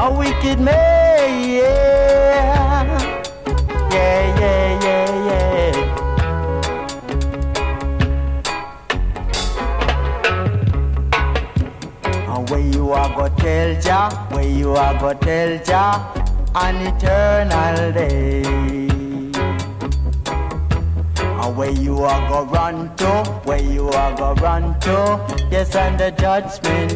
a wicked man, yeah. Yeah, yeah, yeah, yeah. And where you are go tell Jah, where you are go tell Jah, an eternal day. And where you are go run to, where you are go run to, yes, and the judgment.